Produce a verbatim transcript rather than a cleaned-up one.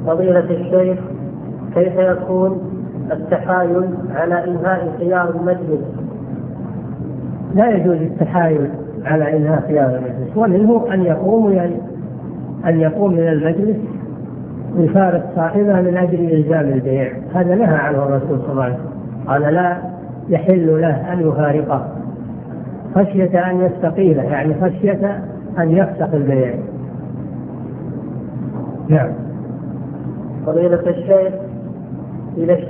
فضيلة الشيخ، كيف يكون التحايل على إنهاء خيار المجلس؟ لا يجوز التحايل على إنهاء خيار المجلس، ومنه أن يقوم يعني أن يقوم من المجلس ويفارق صاحبه من أجل إلزام البيع، هذا نهى عنه الرسول صلى الله عليه وسلم، قال لا يحل له أن يفارقه خشية أن يستقيله، يعني خشية أن يفسخ البيع. نعم. فضيلة الشيخ، إذا